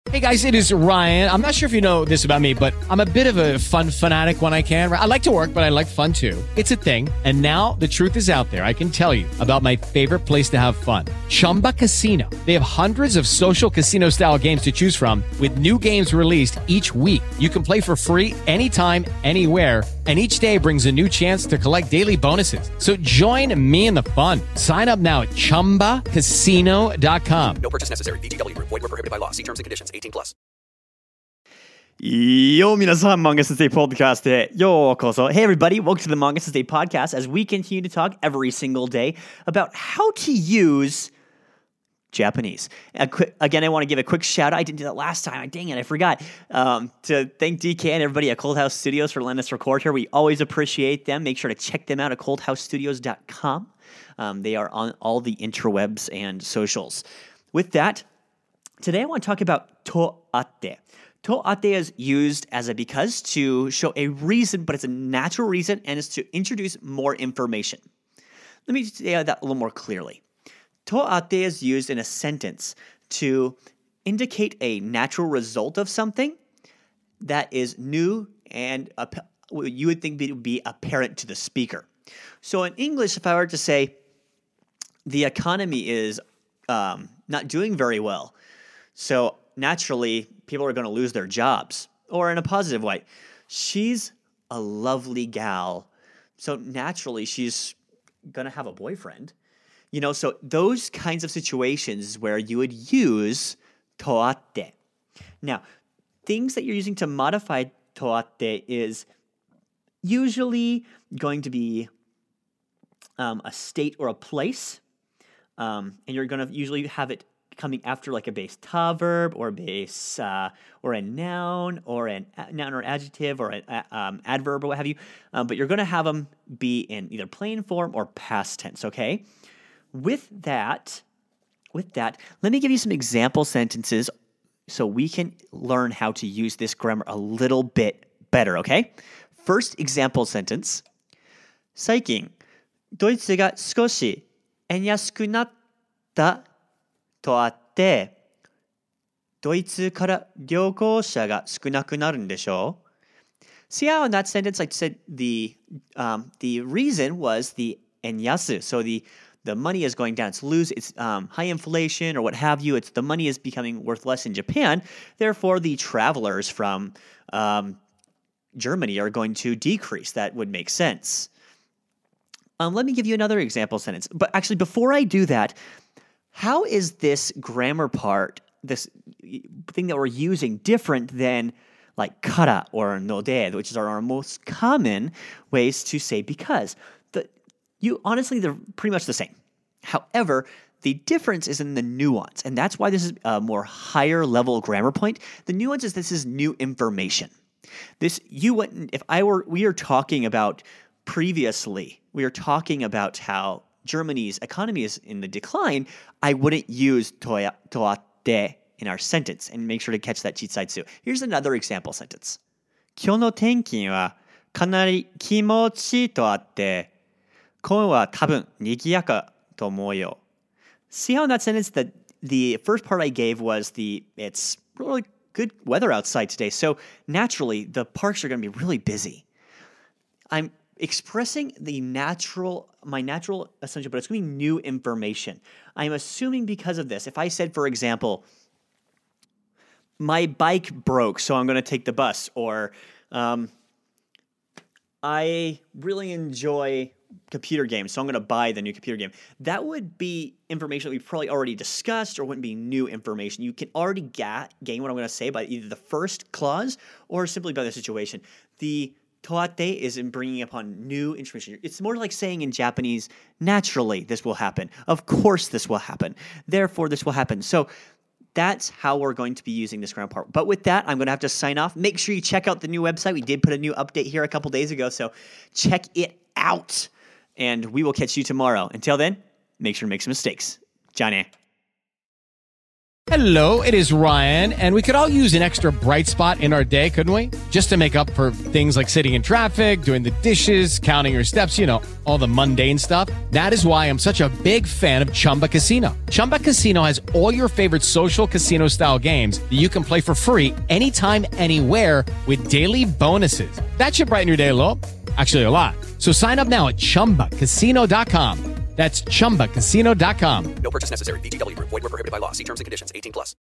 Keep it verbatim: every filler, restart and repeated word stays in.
Hey guys, it is Ryan. I'm not sure if you know this about me, but I'm a bit of a fun fanatic when I can. I like to work, but I like fun too. It's a thing. And now the truth is out there. I can tell you about my favorite place to have fun. Chumba Casino. They have hundreds of social casino style games to choose from with new games released each week. You can play for free anytime, anywhere. And each day brings a new chance to collect daily bonuses. So join me in the fun. Sign up now at chumba casino dot com. No purchase necessary. V G W. Void where prohibited by law. See terms and conditions. eighteen plus. よ、皆さん、Manga Sensei Podcast へようこそ. Hey everybody, welcome to the Manga Sensei Podcast as we continue to talk every single day about how to use Japanese. A quick, again, I want to give a quick shout out. I didn't do that last time. Dang it, I forgot. Um, to thank D K and everybody at Cold House Studios for letting us record here. We always appreciate them. Make sure to check them out at cold house studios dot com. Um, they are on all the interwebs and socials. With that, today I want to talk about to ate. To ate is used as a because to show a reason, but it's a natural reason and it's to introduce more information. Let me say that a little more clearly. To ate is used in a sentence to indicate a natural result of something that is new and ap- you would think would be apparent to the speaker. So in English, if I were to say the economy is um, not doing very well, so naturally people are going to lose their jobs. Or in a positive way, she's a lovely gal, so naturally she's going to have a boyfriend. You know, so those kinds of situations where you would use to ate. Now, things that you're using to modify to ate is usually going to be um, a state or a place, um, and you're going to usually have it coming after like a base ta verb or a base uh, or a noun or an a- noun or adjective or an um, adverb or what have you. Um, but you're going to have them be in either plain form or past tense. Okay. With that, with that, let me give you some example sentences so we can learn how to use this grammar a little bit better. Okay. First example sentence. 最近ドイツが少し円安くなったとあって、ドイツから旅行者が少なくなるんでしょう? See how in that sentence I said the um, the reason was the enyasu. So the the money is going down. It's lose. It's um, high inflation or what have you. It's the money is becoming worth less in Japan. Therefore, the travelers from um, Germany are going to decrease. That would make sense. Um, let me give you another example sentence. But actually, before I do that, how is this grammar part, this thing that we're using, different than like kara or node, which are our most common ways to say because? The, you honestly, they're pretty much the same. However, the difference is in the nuance, and that's why this is a more higher level grammar point. The nuance is this is new information. This you wouldn't if I were we are talking about previously. We are talking about how Germany's economy is in the decline, I wouldn't use to ate in our sentence and make sure to catch that chitsaitsu. Here's another example sentence. 今日の天気はかなり気持ちいいとあって、今日は多分賑やかと思うよ. See how in that sentence that the first part I gave was the it's really good weather outside today. So naturally the parks are going to be really busy. I'm expressing the natural, my natural assumption, but it's going to be new information. I'm assuming because of this, if I said, for example, my bike broke, so I'm going to take the bus, or um, I really enjoy computer games, so I'm going to buy the new computer game. That would be information that we've probably already discussed or wouldn't be new information. You can already ga- gain what I'm going to say by either the first clause or simply by the situation. The to ate is in bringing upon new information. It's more like saying in Japanese, naturally this will happen. Of course this will happen. Therefore this will happen. So that's how we're going to be using this grammar part. But with that, I'm going to have to sign off. Make sure you check out the new website. We did put a new update here a couple days ago, so check it out. And we will catch you tomorrow. Until then, make sure to make some mistakes. Ja ne. Hello, it is Ryan, and we could all use an extra bright spot in our day, couldn't we? Just to make up for things like sitting in traffic, doing the dishes, counting your steps, you know, all the mundane stuff. That is why I'm such a big fan of Chumba Casino. Chumba Casino has all your favorite social casino-style games that you can play for free anytime, anywhere with daily bonuses. That should brighten your day a little. Actually, a lot. So sign up now at chumba casino dot com. That's chumba casino dot com. No purchase necessary. V G W Group. Void where prohibited by law. See terms and conditions. eighteen plus.